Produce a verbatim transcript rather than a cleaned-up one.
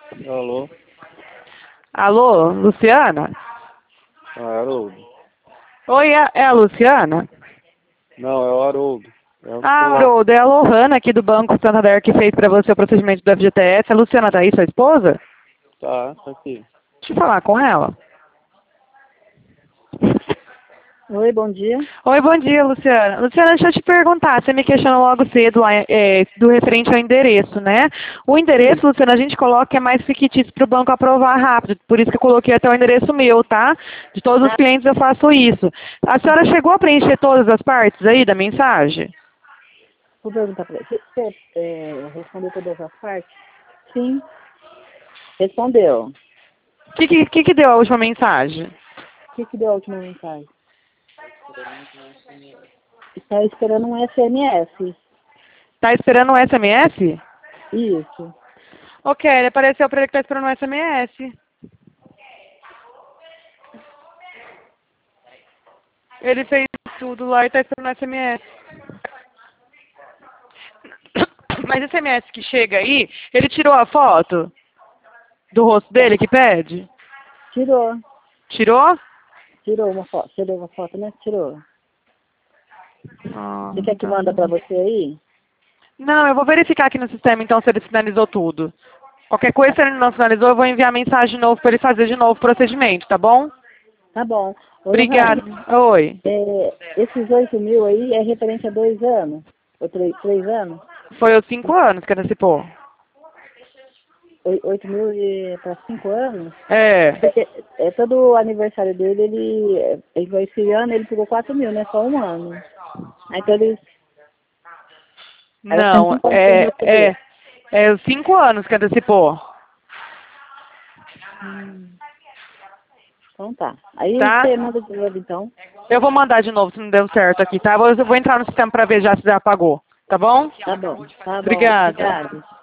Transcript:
Alô? Alô, Luciana? Ah, Haroldo. Oi, é é a Luciana? Não, é o Haroldo. É o Ah, celular. Haroldo, é a Lohana aqui do Banco Santander que fez pra você o procedimento do F G T S. A Luciana tá aí, sua esposa? Tá, tá aqui. Deixa eu falar com ela. Oi, bom dia. Oi, bom dia, Luciana. Luciana, deixa eu te perguntar, você me questionou logo cedo lá, é, do referente ao endereço, né? O endereço, Sim. Luciana, a gente coloca que é mais fictício para o banco aprovar rápido, por isso que eu coloquei até o endereço meu, tá? De todos os Ah, clientes eu faço isso. A senhora chegou a preencher todas as partes aí da mensagem? vou perguntar para você. Você é, respondeu todas as partes? Sim. Respondeu. O que, que, que que deu a última mensagem? O que, que deu a última mensagem? Está esperando um S M S. Tá esperando um S M S? Isso. Ok, ele apareceu para ele que tá esperando um S M S. Ele fez tudo lá e tá esperando um S M S. Mas esse S M S que chega aí, ele tirou a foto do rosto dele que pede? Tirou. Tirou? Tirou uma foto. Tirou uma foto, né? Tirou. Ah, Você quer que tá. manda para você aí? Não, eu vou verificar aqui no sistema então se ele finalizou tudo. Qualquer coisa, se ele não finalizou, eu vou enviar mensagem de novo para ele fazer de novo o procedimento, tá bom? Tá bom. Ô, Obrigada. Lohane, Oi. é, esses oito mil aí é referente a dois anos? Ou três, três anos? Foi os cinco anos que antecipou. Oi- Oito mil para cinco anos? É. Porque é, todo o aniversário dele, ele, é, ele vai esse ano, ele pegou quatro mil, né? Só um ano. Aí então eles. Era cento e Não, cinquenta que ele é, recebeu. é, é os cinco anos que antecipou, Hum, então tá. Aí tá? você manda de novo então. Eu vou mandar de novo se não deu certo aqui, tá? Eu vou entrar no sistema para ver já se já apagou, tá bom? Tá bom, tá bom. Obrigada. Obrigado.